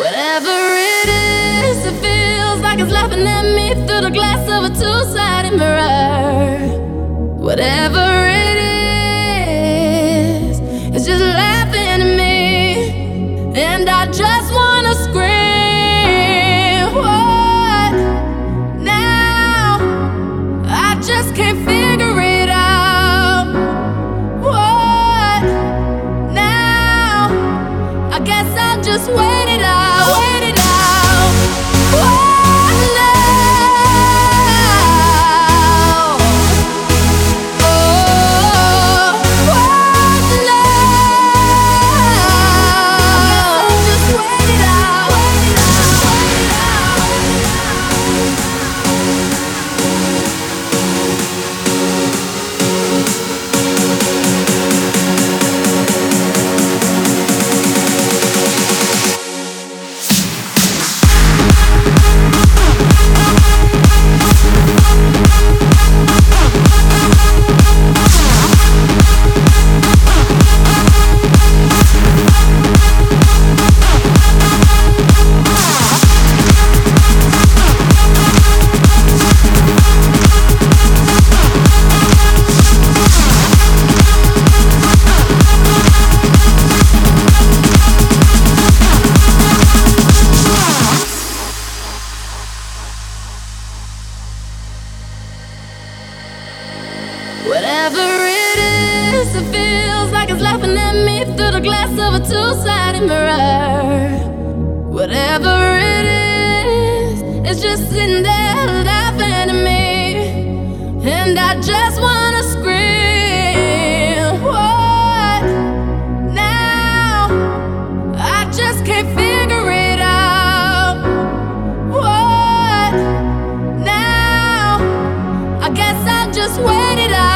Whatever it is, it feels like it's laughing at me through the glass of a two-sided mirror. Whatever it is, it's just laughing at me, and I just wanna scream. What now? I just can't figure it out. What now? I guess I'll just wait it out, wait it out. What now? Oh, what now? I guess I'll just wait it out, wait it out, wait it out. Whatever it is, it feels like it's laughing at me through the glass of a two-sided mirror. Whatever it is, it's just sitting there laughing at me, and I just wanna scream. What now? I just can't figure it out. What now? I guess I'll just wait it out.